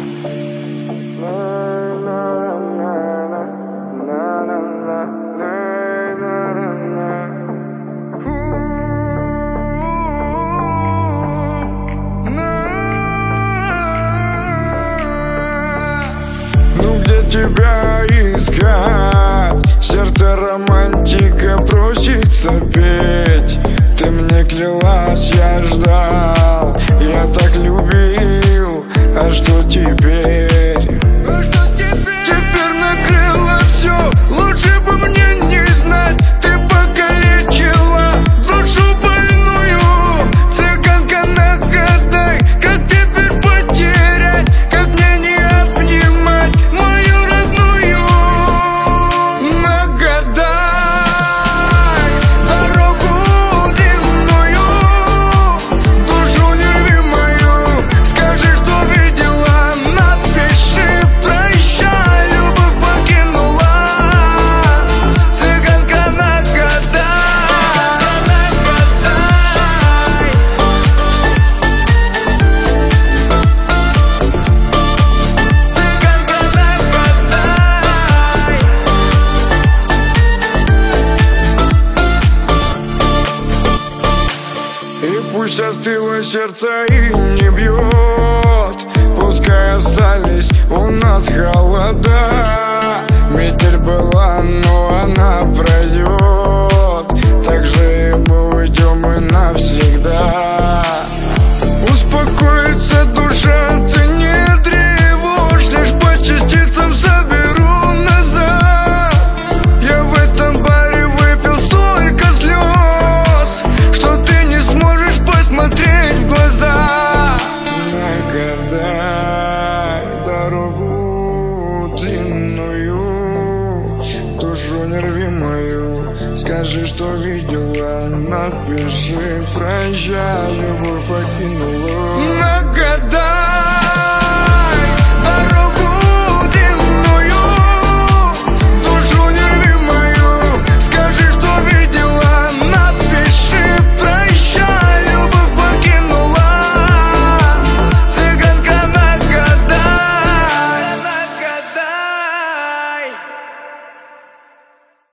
Ну где тебя искать? Сердце романтика просится петь. Ты мне клялась, я ждал, я так любил. А что теперь? Теперь накрыло все, лучше бы мне не знать. Ты покалечила душу больную. Цыганка, нагадай, как теперь потерять, как мне не обнимать мою родную. Нагадай дорогу длинную, душу не рви мою. Скажи, что видела, напиши, прощай, любовь покинула. Цыганка, нагадай, и пусть остыло сердце и не бьет, пускай остались у нас холода. Метель была, но она пройдет, так же и мы уйдем и навсегда. Успокоится душа, ты не тревожь, лишь по частицам соберу назад. Я в этом баре выпил столько слез, что ты не сможешь посмотреть в глаза. Нагадай дорогу длинную, душу не рви мою. Скажи, что видела, напиши, прощай, любовь покинула.